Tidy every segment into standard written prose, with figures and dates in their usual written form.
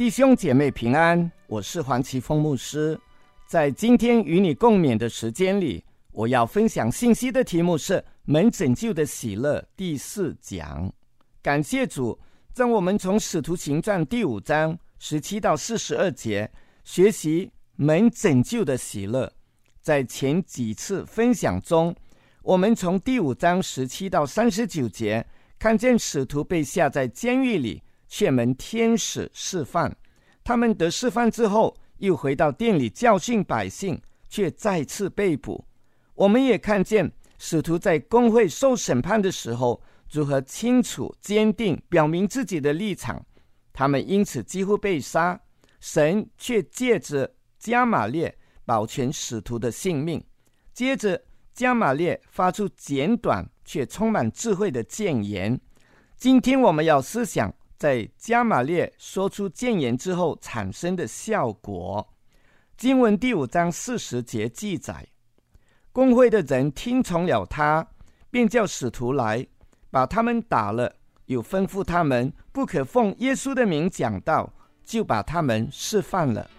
弟兄姐妹平安，我是黄奇峰牧师。在今天与你共勉的时间里，我要分享信息的题目是门拯救的喜乐第4讲。感谢主，让我们从使徒行传第5章17到42节学习门拯救的喜乐。在前几次分享中，我们从第5章17到39节看见使徒被下在监狱里，却蒙天使释放。他们得释放之后，又回到店里教训百姓，却再次被捕。我们也看见使徒在公会受审判的时候，如何清楚坚定表明自己的立场。他们因此几乎被杀，神却借着加玛列保全使徒的性命。接着加玛列发出简短却充满智慧的谏言。今天我们要思想在加玛列说出谏言之后产生的效果。经文第5章40节记载，公会的人听从了他，便叫使徒来，把他们打了，又吩咐他们不可奉耶稣的名讲道，就把他们释放了。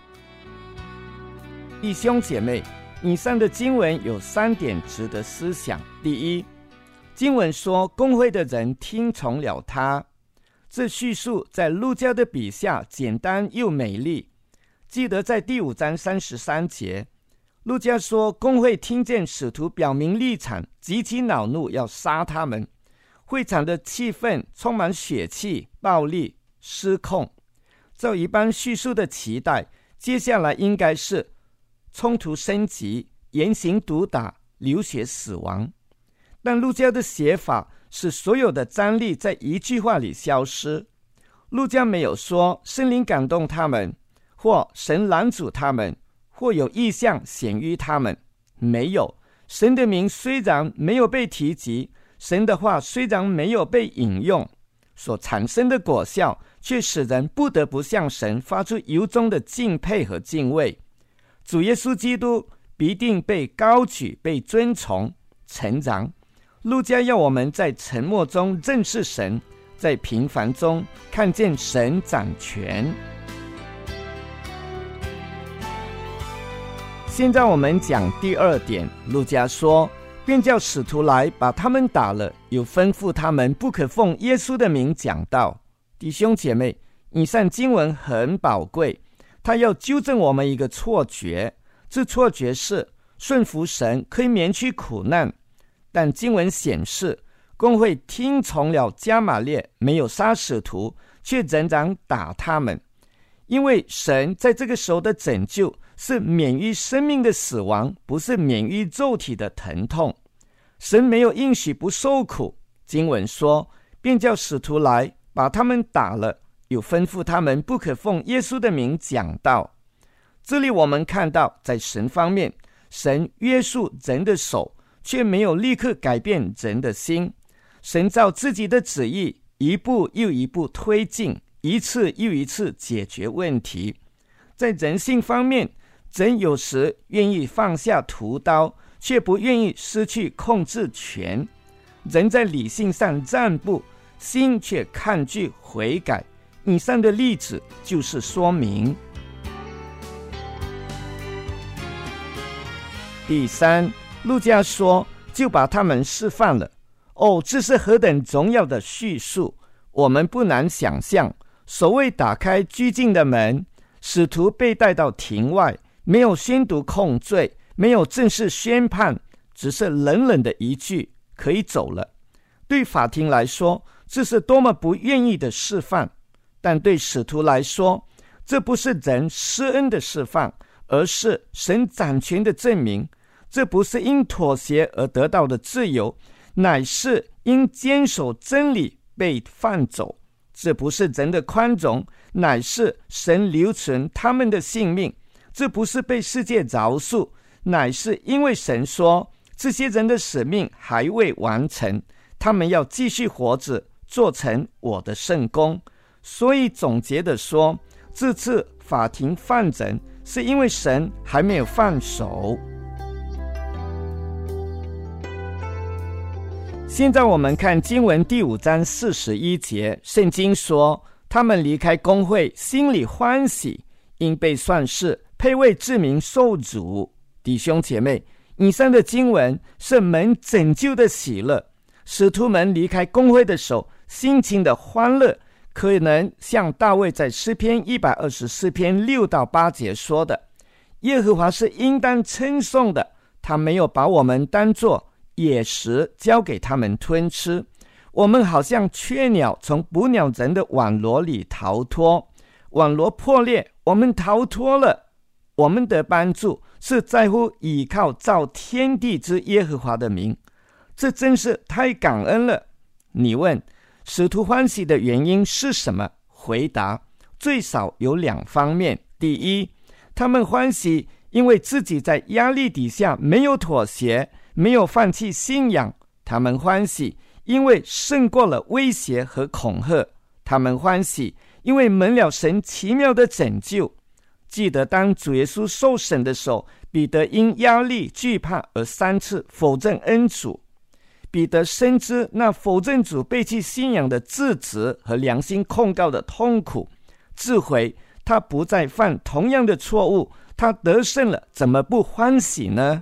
弟兄姐妹，以上的经文有3点值得思想。第一，经文说公会的人听从了他，这叙述在路加的笔下简单又美丽。记得在第5章33节，路加说公会听见使徒表明立场，极其恼怒，要杀他们。会场的气氛充满血气、暴力、失控。照一般叙述的期待，接下来应该是冲突升级，严刑毒打，流血死亡。但路加的写法使所有的张力在一句话里消失。路加没有说圣灵感动他们，或神拦阻他们，或有异象显于他们。没有。神的名虽然没有被提及，神的话虽然没有被引用，所产生的果效却使人不得不向神发出由衷的敬佩和敬畏。主耶稣基督必定被高举，被尊崇，成长。路加要我们在沉默中认识神，在平凡中看见神掌权。现在我们讲第2点，路加说，便叫使徒来，把他们打了，又吩咐他们不可奉耶稣的名讲道。弟兄姐妹，以上经文很宝贵，他要纠正我们一个错觉，这错觉是顺服神可以免去苦难。但经文显示，公会听从了加玛列，没有杀使徒，却仍然打他们。因为神在这个时候的拯救是免于生命的死亡，不是免于肉体的疼痛。神没有应许不受苦。经文说，便叫使徒来，把他们打了，又吩咐他们不可奉耶稣的名讲道。这里我们看到，在神方面，神约束人的手，却没有立刻改变人的心。神照自己的旨意，一步又一步推进，一次又一次解决问题。在人性方面，人有时愿意放下屠刀，却不愿意失去控制权。人在理性上让步，心却抗拒悔改。以上的例子就是说明。第3，路加说，就把他们释放了。这是何等荣耀的叙述！我们不难想象，所谓打开拘禁的门，使徒被带到庭外，没有宣读控罪，没有正式宣判，只是冷冷的一句可以走了。对法庭来说，这是多么不愿意的释放，但对使徒来说，这不是人施恩的释放，而是神掌权的证明。这不是因妥协而得到的自由，乃是因坚守真理被放走。这不是人的宽容，乃是神留存他们的性命。这不是被世界饶恕，乃是因为神说这些人的使命还未完成，他们要继续活着，做成我的圣工。所以总结的说，这次法庭放人是因为神还没有放手。现在我们看经文第5章41节，圣经说他们离开公会，心里欢喜，因被算是配为至民受主。弟兄姐妹，以上的经文是门拯救的喜乐。使徒们离开公会的时候，心情的欢乐，可能像大卫在诗篇124篇6到8节说的，耶和华是应当称颂的，他没有把我们当作野食交给他们吞吃。我们好像雀鸟从捕鸟人的网罗里逃脱，网罗破裂，我们逃脱了。我们的帮助是在乎倚靠造天地之耶和华的名，这真是太感恩了。你问使徒欢喜的原因是什么？回答最少有2方面。第一，他们欢喜因为自己在压力底下没有妥协，没有放弃信仰。他们欢喜因为胜过了威胁和恐吓。他们欢喜因为蒙了神奇妙的拯救。记得当主耶稣受审的时候，彼得因压力惧怕而3次否认恩主。彼得深知那否认主背弃信仰的自责和良心控告的痛苦，自悔他不再犯同样的错误，他得胜了，怎么不欢喜呢？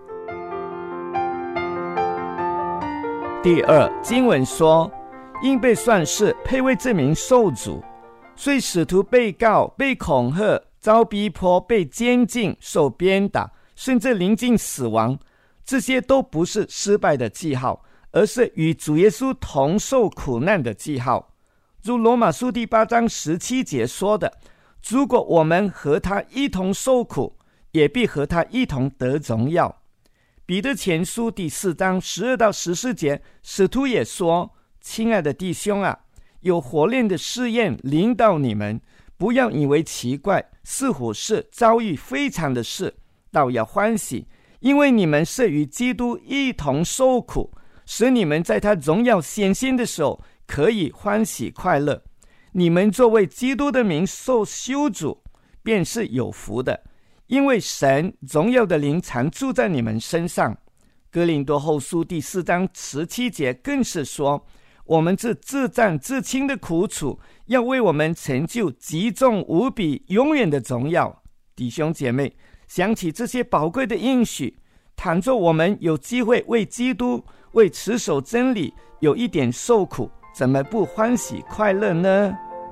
第二，经文说因被算是配为这名受主，所以使徒被告、被恐吓、遭逼迫、被监禁、受鞭打，甚至临近死亡，这些都不是失败的记号，而是与主耶稣同受苦难的记号。如罗马书第8章17节说的，如果我们和他一同受苦，也必和他一同得荣耀。彼得前书第4章12到14节，使徒也说，亲爱的弟兄啊，有火炼的试验临到你们，不要以为奇怪，似乎是遭遇非常的事，倒要欢喜，因为你们是与基督一同受苦，使你们在他荣耀显现的时候可以欢喜快乐。你们作为基督的名受羞辱，便是有福的，因为神荣耀的灵常住在你们身上。哥林多后书第4章17节更是说，我们这自战自轻的苦楚，要为我们成就极重无比永远的荣耀。弟兄姐妹，想起这些宝贵的应许，倘若我们有机会为基督、为持守真理有一点受苦，怎么不欢喜快乐呢？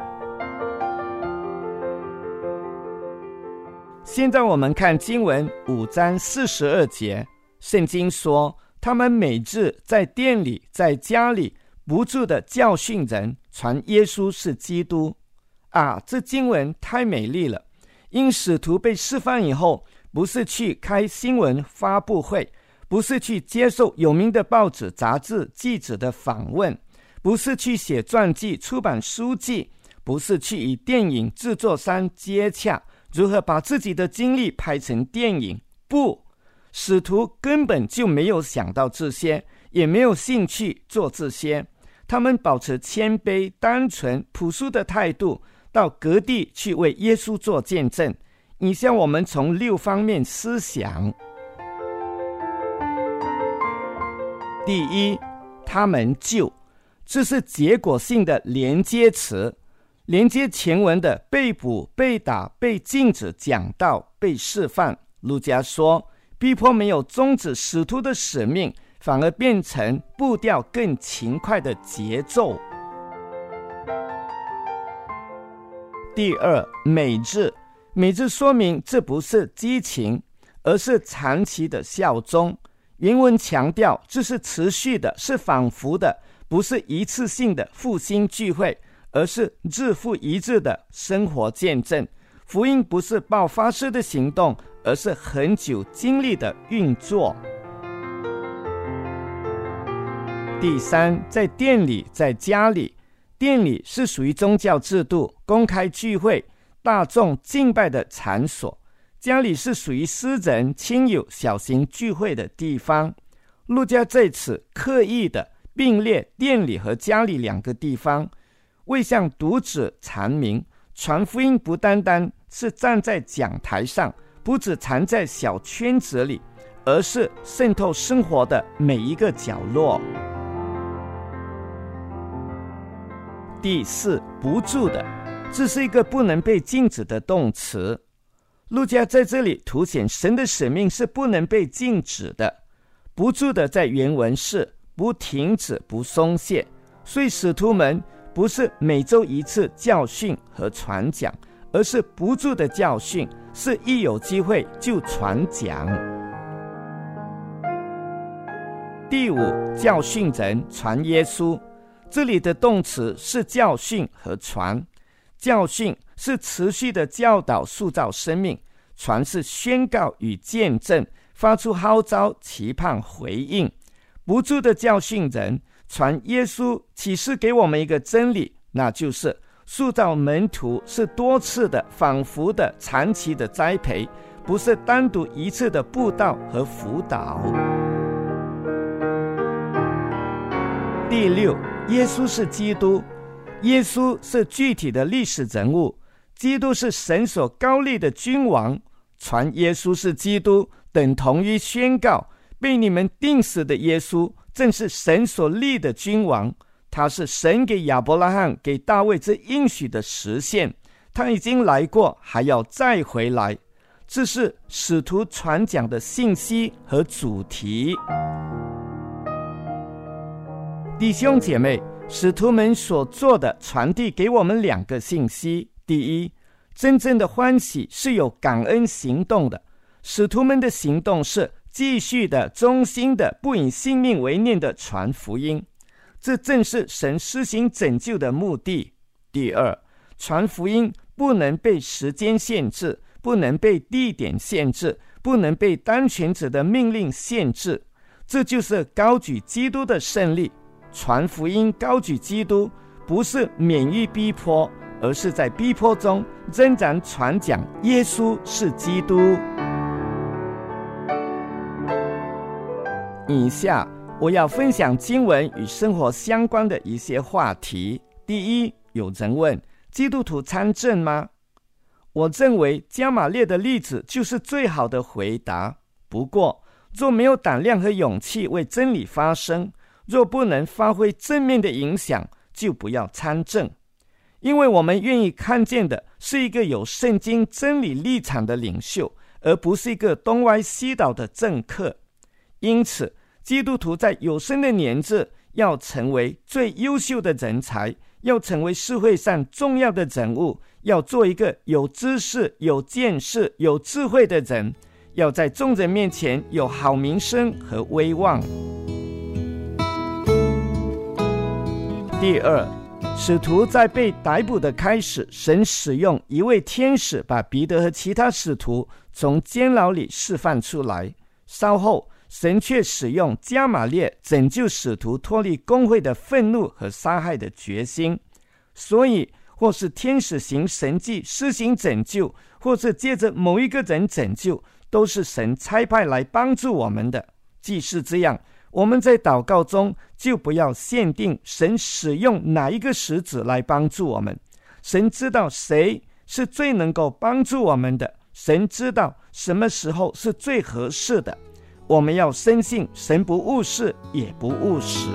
现在我们看经文5章42节，圣经说，他们每日在店里、在家里不住地教训人，传耶稣是基督。这经文太美丽了。因使徒被释放以后，不是去开新闻发布会，不是去接受有名的报纸、杂志、记者的访问，不是去写传记、出版书籍，不是去与电影制作商接洽，如何把自己的经历拍成电影。不，使徒根本就没有想到这些，也没有兴趣做这些。他们保持谦卑、单纯、朴素的态度，到各地去为耶稣做见证。以下我们从6方面思想。第一，他们就，这是结果性的连接词，连接前文的被捕、被打、被禁止讲道、被释放。路加说，逼迫没有终止使徒的使命，反而变成步调更勤快的节奏。第二，每日，每日说明这不是激情，而是长期的效忠。原文强调这是持续的，是反复的，不是一次性的复兴聚会，而是日复一日的生活见证。福音不是爆发式的行动，而是很久经历的运作。第三，在店里，在家里。店里是属于宗教制度、公开聚会、大众敬拜的场所，家里是属于私人、亲友小型聚会的地方。路加在此刻意的并列店里和家里2个地方，为向读者阐明，传福音不单单是站在讲台上，不只藏在小圈子里，而是渗透生活的每一个角落。 第四，不住的，这是一个不能被禁止的动词。路加在这里凸显神的使命是不能被禁止的。不住的在原文是不停止、不松懈，所以使徒们不是每周一次教训和传讲，而是不住的教训，是一有机会就传讲。第五，教训人，传耶稣。这里的动词是教训和传。教训是持续的教导塑造生命，传是宣告与见证，发出号召期盼回应。不住的教训人，传耶稣，启示给我们一个真理，那就是塑造门徒是多次的、反复的、长期的栽培，不是单独一次的布道和辅导。第六，耶稣是基督。耶稣是具体的历史人物，基督是神所高立的君王。传耶稣是基督，等同于宣告被你们钉死的耶稣正是神所立的君王，他是神给亚伯拉罕、给大卫之应许的实现，他已经来过，还要再回来。这是使徒传讲的信息和主题。弟兄姐妹，使徒们所做的传递给我们两个信息。第一，真正的欢喜是有感恩行动的，使徒们的行动是继续的、忠心的、不以性命为念的传福音，这正是神施行拯救的目的。第二，传福音不能被时间限制，不能被地点限制，不能被当权者的命令限制，这就是高举基督的胜利。传福音高举基督，不是免于逼迫，而是在逼迫中仍然传讲耶稣是基督。以下我要分享经文与生活相关的一些话题。第一，有人问，基督徒参政吗？我认为加玛列的例子就是最好的回答。不过，若没有胆量和勇气为真理发声，若不能发挥正面的影响，就不要参政。因为我们愿意看见的是一个有圣经真理立场的领袖，而不是一个东歪西倒的政客。因此，基督徒在有生的年纪要成为最优秀的人才，要成为社会上重要的人物，要做一个有知识、有见识、有智慧的人，要在众人面前有好名声和威望。第二，使徒在被逮捕的开始，神使用一位天使把彼得和其他使徒从监牢里释放出来。稍后，神却使用加玛列拯救使徒脱离公会的愤怒和杀害的决心。所以，或是天使行神迹施行拯救，或是借着某一个人拯救，都是神差派来帮助我们的。既是这样，我们在祷告中就不要限定神使用哪一个使者来帮助我们。神知道谁是最能够帮助我们的，神知道什么时候是最合适的。我们要深信神不误事也不误时。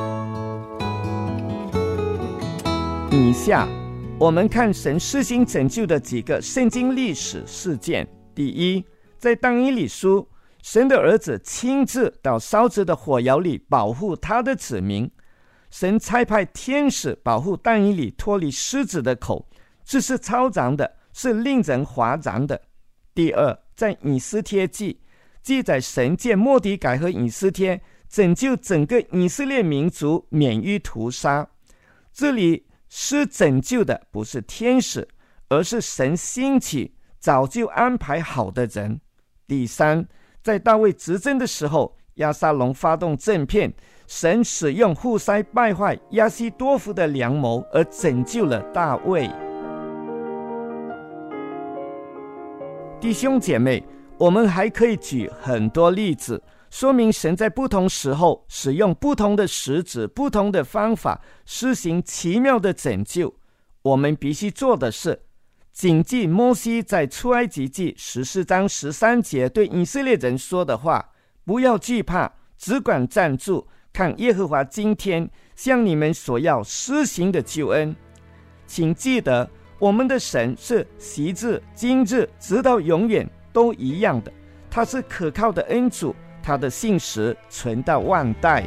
以下我们看神施行拯救的几个圣经历史事件。第一，在但以理书，神的儿子亲自到烧着的火窑里保护他的子民。神差派天使保护但以理脱离狮子的口，这是超然的，是令人哗然的。第二，在以斯帖记记载神借末底改和以斯帖拯救整个以色列民族免于屠杀。这里施拯救的不是天使，而是神兴起早就安排好的人。第三，在大卫执政的时候，押沙龙发动政变，神使用户筛败坏亚西多夫的良谋而拯救了大卫。弟兄姐妹，我们还可以举很多例子，说明神在不同时候使用不同的使者、不同的方法施行奇妙的拯救。我们必须做的是谨记摩西在出埃及记14章13节对以色列人说的话，不要惧怕，只管站住， 看耶和华今天向你们所要施行的救恩。请记得，我们的神是昔至今日直到永远都一样的，他是可靠的恩主，他的信实存到万代。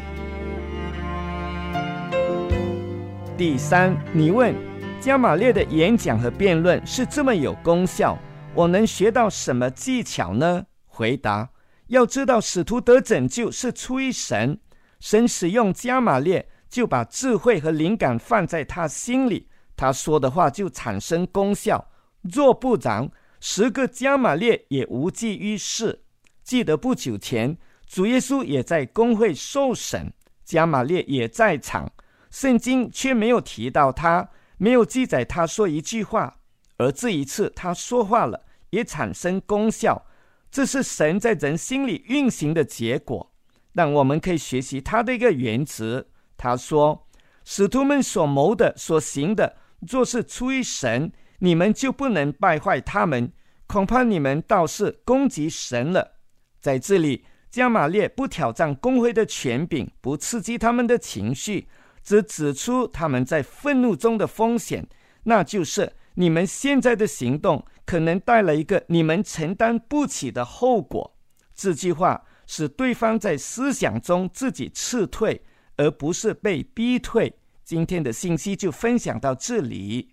第三，你问加玛列的演讲和辩论是这么有功效，我能学到什么技巧呢？回答：要知道使徒得拯救是出于神，神使用加玛列就把智慧和灵感放在他心里，他说的话就产生功效。若不然，10个加玛列也无济于事。记得不久前主耶稣也在公会受审，加玛列也在场，圣经却没有提到他，没有记载他说一句话，而这一次他说话了，也产生功效。这是神在人心里运行的结果，但我们可以学习他的一个原则。他说，使徒们所谋的所行的，若是出于神，你们就不能败坏他们，恐怕你们倒是攻击神了。在这里，加玛列不挑战公会的权柄，不刺激他们的情绪，只指出他们在愤怒中的风险，那就是你们现在的行动可能带来一个你们承担不起的后果。这句话使对方在思想中自己撤退，而不是被逼退。今天的信息就分享到这里。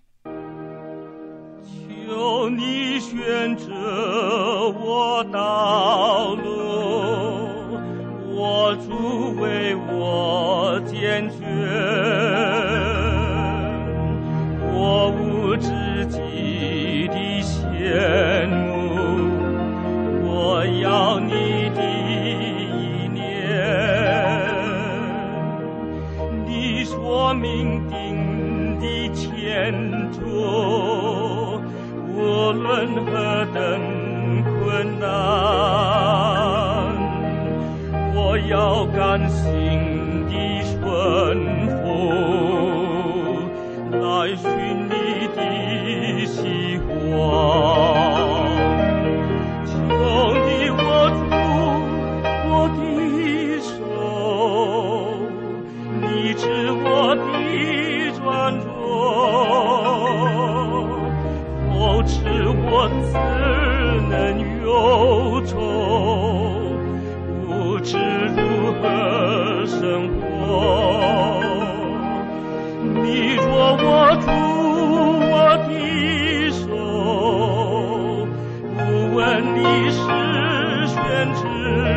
求你选择我道路，我主为我拣选，我无知己的羡慕，我要你的意念，你所命定的前途，无论何等困难，我要甘心地顺服，来寻你的喜欢。求你握住我的手，你知我的软弱，否则我只能忧愁，不知如何生活。你若握住我的手，不问你是选址，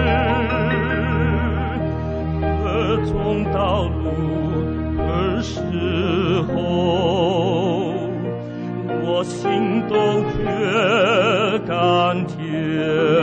何种道路何时候，我心都觉甘甜。